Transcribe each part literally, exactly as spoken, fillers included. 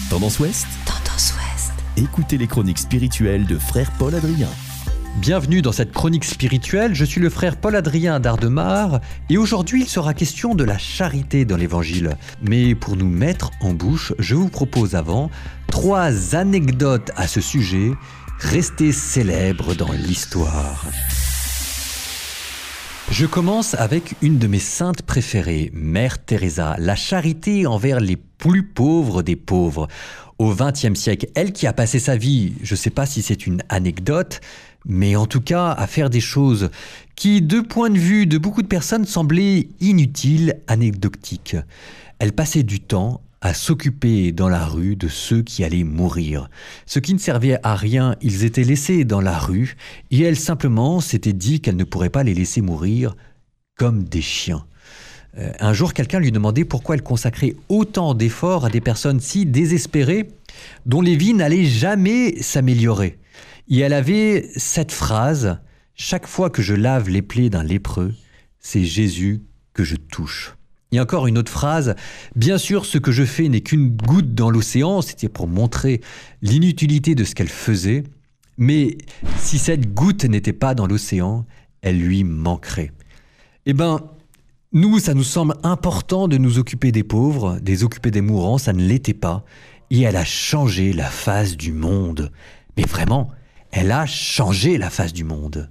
Tendance Ouest. Tendance Ouest. Écoutez les chroniques spirituelles de frère Paul Adrien. Bienvenue dans cette chronique spirituelle, je suis le frère Paul Adrien d'Ardemar et aujourd'hui il sera question de la charité dans l'évangile. Mais pour nous mettre en bouche, je vous propose avant trois anecdotes à ce sujet, restées célèbres dans l'histoire. Je commence avec une de mes saintes préférées, Mère Teresa, la charité envers les plus pauvres des pauvres. Au vingtième siècle, elle qui a passé sa vie, je ne sais pas si c'est une anecdote, mais en tout cas à faire des choses qui, de point de vue de beaucoup de personnes, semblaient inutiles, anecdotiques. Elle passait du temps à s'occuper dans la rue de ceux qui allaient mourir. Ceux qui ne servaient à rien, ils étaient laissés dans la rue, et elle simplement s'était dit qu'elle ne pourrait pas les laisser mourir comme des chiens. Euh, un jour, quelqu'un lui demandait pourquoi elle consacrait autant d'efforts à des personnes si désespérées, dont les vies n'allaient jamais s'améliorer. Et elle avait cette phrase, « Chaque fois que je lave les plaies d'un lépreux, c'est Jésus que je touche. » Il y a encore une autre phrase, « Bien sûr, ce que je fais n'est qu'une goutte dans l'océan », c'était pour montrer l'inutilité de ce qu'elle faisait, mais si cette goutte n'était pas dans l'océan, elle lui manquerait. Eh bien, nous, ça nous semble important de nous occuper des pauvres, des occuper des mourants, ça ne l'était pas, et elle a changé la face du monde. Mais vraiment, elle a changé la face du monde.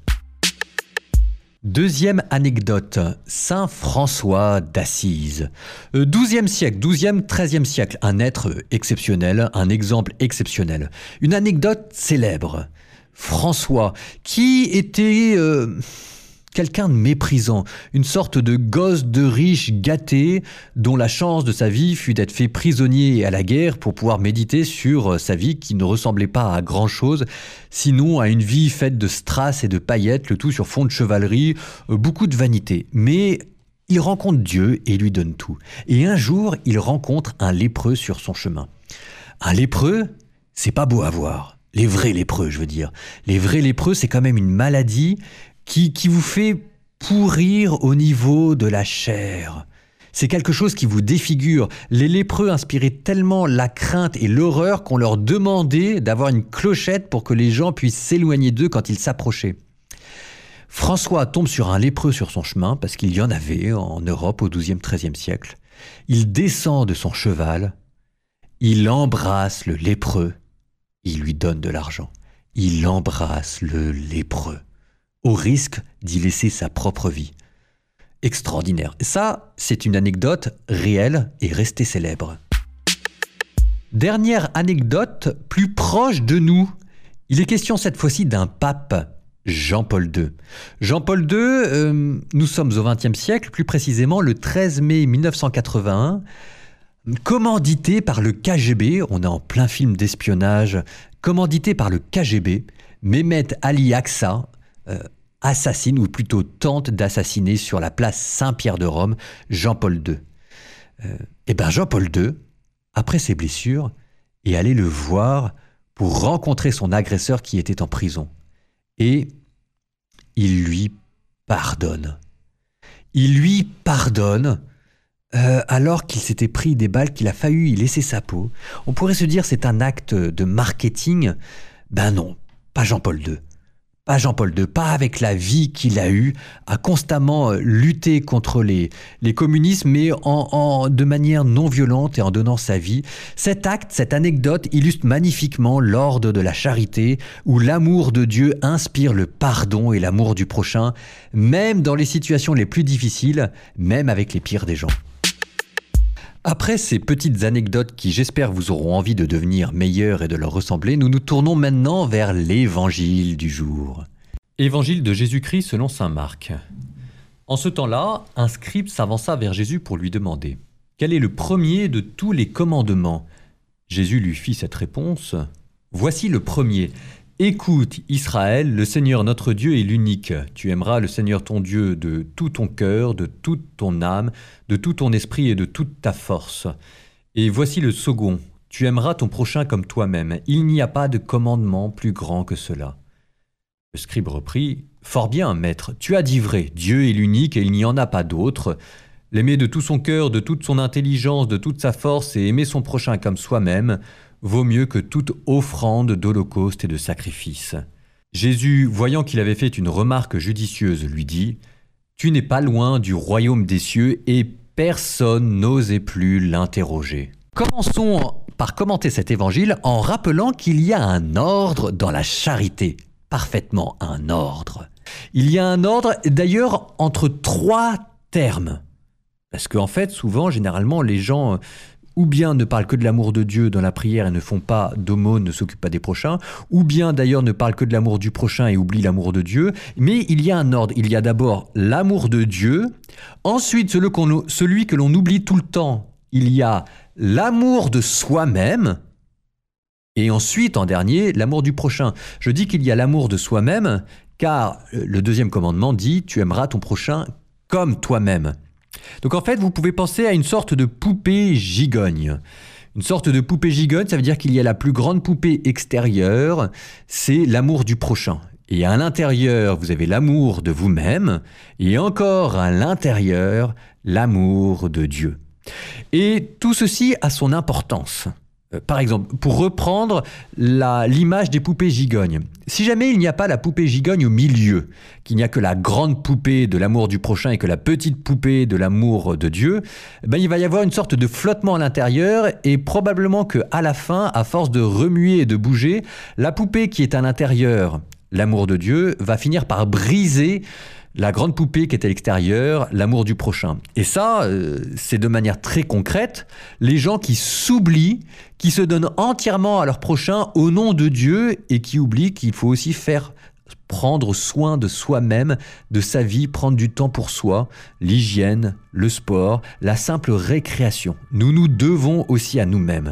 Deuxième anecdote, Saint François d'Assise. douzième siècle, douzième, treizième siècle, un être exceptionnel, un exemple exceptionnel. Une anecdote célèbre. François, qui était euh, quelqu'un de méprisant, une sorte de gosse de riche gâté, dont la chance de sa vie fut d'être fait prisonnier à la guerre pour pouvoir méditer sur sa vie qui ne ressemblait pas à grand-chose, sinon à une vie faite de strass et de paillettes, le tout sur fond de chevalerie, euh, beaucoup de vanité. Mais il rencontre Dieu et lui donne tout. Et un jour, il rencontre un lépreux sur son chemin. Un lépreux, c'est pas beau à voir. Les vrais lépreux, je veux dire. Les vrais lépreux, c'est quand même une maladie qui, qui vous fait pourrir au niveau de la chair. C'est quelque chose qui vous défigure. Les lépreux inspiraient tellement la crainte et l'horreur qu'on leur demandait d'avoir une clochette pour que les gens puissent s'éloigner d'eux quand ils s'approchaient. François tombe sur un lépreux sur son chemin, parce qu'il y en avait en Europe au douzième, treizième siècle. Il descend de son cheval, il embrasse le lépreux, il lui donne de l'argent. Il embrasse le lépreux, au risque d'y laisser sa propre vie. Extraordinaire. Ça, c'est une anecdote réelle et restée célèbre. Dernière anecdote, plus proche de nous. Il est question cette fois-ci d'un pape, Jean-Paul deux. Jean-Paul deux, euh, nous sommes au vingtième siècle, plus précisément le treize mai mille neuf cent quatre-vingt-un, commandité par le K G B, on est en plein film d'espionnage, commandité par le K G B, Mehmet Ali Akça, euh, assassine, ou plutôt tente d'assassiner sur la place Saint-Pierre de Rome, Jean-Paul deux. Euh, et bien Jean-Paul deux, après ses blessures, est allé le voir pour rencontrer son agresseur qui était en prison. Et il lui pardonne. Il lui pardonne euh, alors qu'il s'était pris des balles, qu'il a failli y laisser sa peau. On pourrait se dire c'est un acte de marketing. Ben non, pas Jean-Paul deux. Pas Jean-Paul deux, pas avec la vie qu'il a eue, à constamment lutter contre les, les communistes, mais en, en, de manière non violente et en donnant sa vie. Cet acte, cette anecdote illustre magnifiquement l'ordre de la charité, où l'amour de Dieu inspire le pardon et l'amour du prochain, même dans les situations les plus difficiles, même avec les pires des gens. Après ces petites anecdotes qui, j'espère, vous auront envie de devenir meilleurs et de leur ressembler, nous nous tournons maintenant vers l'évangile du jour. Évangile de Jésus-Christ selon saint Marc. En ce temps-là, un scribe s'avança vers Jésus pour lui demander « Quel est le premier de tous les commandements ?» Jésus lui fit cette réponse « Voici le premier. Écoute, Israël, le Seigneur notre Dieu est l'unique. Tu aimeras le Seigneur ton Dieu de tout ton cœur, de toute ton âme, de tout ton esprit et de toute ta force. Et voici le second. Tu aimeras ton prochain comme toi-même. Il n'y a pas de commandement plus grand que cela. » Le scribe reprit « Fort bien, maître, tu as dit vrai. Dieu est l'unique et il n'y en a pas d'autre. L'aimer de tout son cœur, de toute son intelligence, de toute sa force et aimer son prochain comme soi-même. vaut mieux que toute offrande d'holocauste et de sacrifice. Jésus, voyant qu'il avait fait une remarque judicieuse, lui dit « Tu n'es pas loin du royaume des cieux » et personne n'osait plus l'interroger. Commençons par commenter cet évangile en rappelant qu'il y a un ordre dans la charité. Parfaitement un ordre. Il y a un ordre, d'ailleurs, entre trois termes. Parce qu'en fait, souvent, généralement, les gens ou bien ne parlent que de l'amour de Dieu dans la prière et ne font pas d'aumône, ne s'occupent pas des prochains, ou bien d'ailleurs ne parlent que de l'amour du prochain et oublient l'amour de Dieu. Mais il y a un ordre. Il y a d'abord l'amour de Dieu. Ensuite, celui, qu'on, celui que l'on oublie tout le temps, il y a l'amour de soi-même. Et ensuite, en dernier, l'amour du prochain. Je dis qu'il y a l'amour de soi-même, car le deuxième commandement dit « Tu aimeras ton prochain comme toi-même ». Donc en fait, vous pouvez penser à une sorte de poupée gigogne. Une sorte de poupée gigogne, ça veut dire qu'il y a la plus grande poupée extérieure, c'est l'amour du prochain. Et à l'intérieur, vous avez l'amour de vous-même, et encore à l'intérieur, l'amour de Dieu. Et tout ceci a son importance. Par exemple, pour reprendre la, l'image des poupées gigognes, si jamais il n'y a pas la poupée gigogne au milieu, qu'il n'y a que la grande poupée de l'amour du prochain et que la petite poupée de l'amour de Dieu, ben il va y avoir une sorte de flottement à l'intérieur et probablement qu'à la fin, à force de remuer et de bouger, la poupée qui est à l'intérieur, l'amour de Dieu, va finir par briser la grande poupée qui est à l'extérieur, l'amour du prochain. Et ça, euh, c'est de manière très concrète, les gens qui s'oublient, qui se donnent entièrement à leur prochain au nom de Dieu et qui oublient qu'il faut aussi faire prendre soin de soi-même, de sa vie, prendre du temps pour soi, l'hygiène, le sport, la simple récréation. Nous nous devons aussi à nous-mêmes.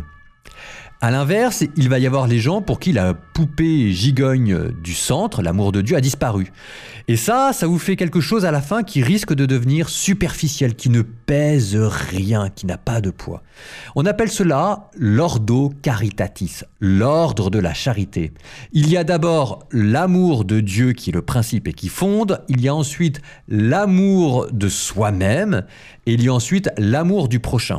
À l'inverse, il va y avoir les gens pour qui la poupée gigogne du centre, l'amour de Dieu, a disparu. Et ça, ça vous fait quelque chose à la fin qui risque de devenir superficiel, qui ne pèse rien, qui n'a pas de poids. On appelle cela l'ordo caritatis, l'ordre de la charité. Il y a d'abord l'amour de Dieu qui est le principe et qui fonde, il y a ensuite l'amour de soi-même, et il y a ensuite l'amour du prochain.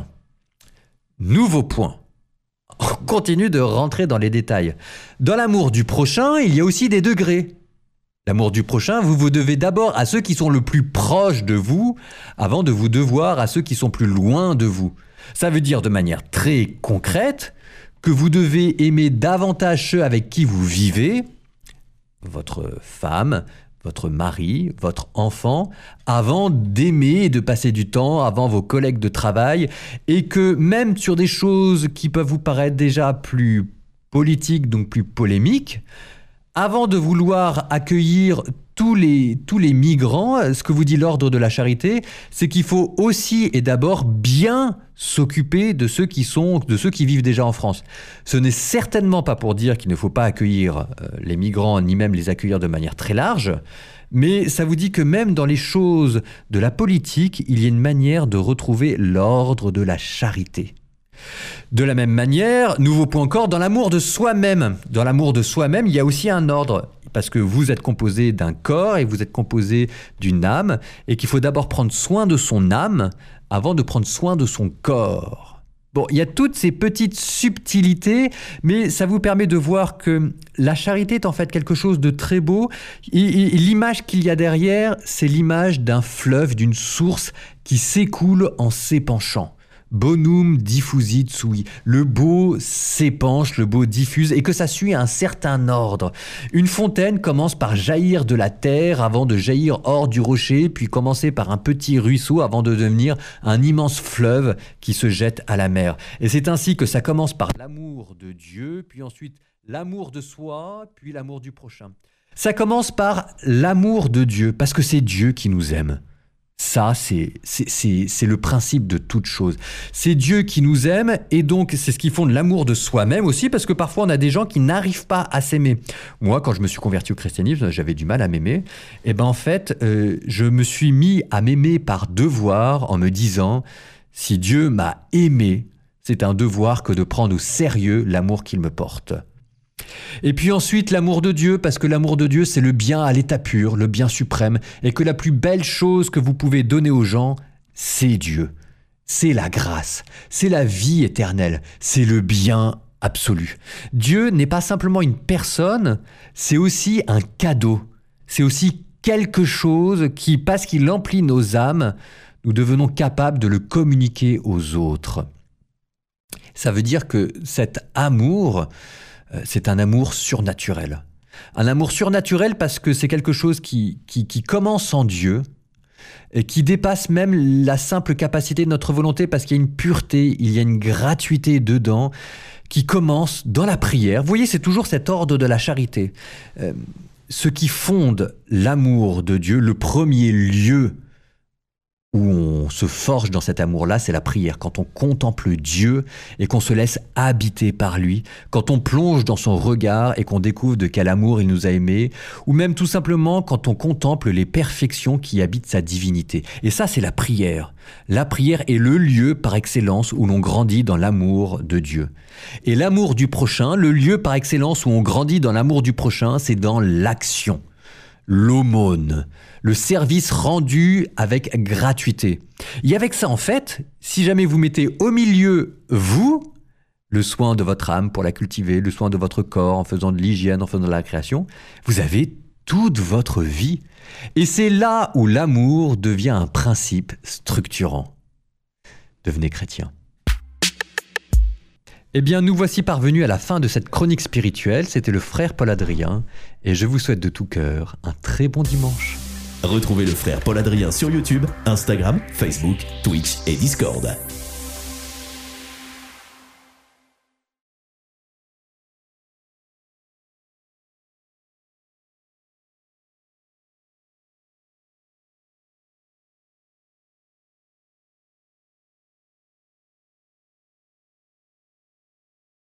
Nouveau point. On continue de rentrer dans les détails. Dans l'amour du prochain, il y a aussi des degrés. L'amour du prochain, vous vous devez d'abord à ceux qui sont le plus proches de vous, avant de vous devoir à ceux qui sont plus loin de vous. Ça veut dire de manière très concrète que vous devez aimer davantage ceux avec qui vous vivez, votre femme, votre mari, votre enfant, avant d'aimer et de passer du temps avant vos collègues de travail, et que même sur des choses qui peuvent vous paraître déjà plus politiques, donc plus polémiques, avant de vouloir accueillir tous les, tous les migrants, ce que vous dit l'ordre de la charité, c'est qu'il faut aussi et d'abord bien s'occuper de ceux qui sont, de ceux qui vivent déjà en France. Ce n'est certainement pas pour dire qu'il ne faut pas accueillir euh, les migrants, ni même les accueillir de manière très large, mais ça vous dit que même dans les choses de la politique, il y a une manière de retrouver l'ordre de la charité. De la même manière, nouveau point encore, dans l'amour de soi-même. Dans l'amour de soi-même, il y a aussi un ordre, parce que vous êtes composé d'un corps et vous êtes composé d'une âme, et qu'il faut d'abord prendre soin de son âme avant de prendre soin de son corps. Bon, il y a toutes ces petites subtilités, mais ça vous permet de voir que la charité est en fait quelque chose de très beau. Et, et, et l'image qu'il y a derrière, c'est l'image d'un fleuve, d'une source qui s'écoule en s'épanchant. Bonum diffusit sui. Le beau s'épanche, le beau diffuse, et que ça suit un certain ordre. Une fontaine commence par jaillir de la terre avant de jaillir hors du rocher, puis commencer par un petit ruisseau avant de devenir un immense fleuve qui se jette à la mer. Et c'est ainsi que ça commence par l'amour de Dieu, puis ensuite l'amour de soi, puis l'amour du prochain. Ça commence par l'amour de Dieu, parce que c'est Dieu qui nous aime. Ça, c'est, c'est, c'est, c'est le principe de toute chose. C'est Dieu qui nous aime, et donc c'est ce qui fonde l'amour de soi-même aussi, parce que parfois on a des gens qui n'arrivent pas à s'aimer. Moi, quand je me suis converti au christianisme, j'avais du mal à m'aimer. Et ben en fait, euh, je me suis mis à m'aimer par devoir en me disant, si Dieu m'a aimé, c'est un devoir que de prendre au sérieux l'amour qu'il me porte. Et puis ensuite l'amour de Dieu, parce que l'amour de Dieu c'est le bien à l'état pur, le bien suprême, et que la plus belle chose que vous pouvez donner aux gens, c'est Dieu, c'est la grâce, c'est la vie éternelle, c'est le bien absolu. Dieu n'est pas simplement une personne, c'est aussi un cadeau. C'est aussi quelque chose qui, parce qu'il emplit nos âmes, nous devenons capables de le communiquer aux autres. Ça veut dire que cet amour, c'est un amour surnaturel. Un amour surnaturel parce que c'est quelque chose qui, qui, qui commence en Dieu, et qui dépasse même la simple capacité de notre volonté parce qu'il y a une pureté, il y a une gratuité dedans qui commence dans la prière. Vous voyez, c'est toujours cet ordre de la charité. Euh, ce qui fonde l'amour de Dieu, le premier lieu où on se forge dans cet amour-là, c'est la prière. Quand on contemple Dieu et qu'on se laisse habiter par lui, quand on plonge dans son regard et qu'on découvre de quel amour il nous a aimés, ou même tout simplement quand on contemple les perfections qui habitent sa divinité. Et ça, c'est la prière. La prière est le lieu par excellence où l'on grandit dans l'amour de Dieu. Et l'amour du prochain, le lieu par excellence où on grandit dans l'amour du prochain, c'est dans l'action. L'aumône, le service rendu avec gratuité. Et avec ça, en fait, si jamais vous mettez au milieu, vous, le soin de votre âme pour la cultiver, le soin de votre corps en faisant de l'hygiène, en faisant de la création, vous avez toute votre vie. Et c'est là où l'amour devient un principe structurant. Devenez chrétien. Eh bien, nous voici parvenus à la fin de cette chronique spirituelle. C'était le frère Paul Adrien et je vous souhaite de tout cœur un très bon dimanche. Retrouvez le frère Paul Adrien sur YouTube, Instagram, Facebook, Twitch et Discord.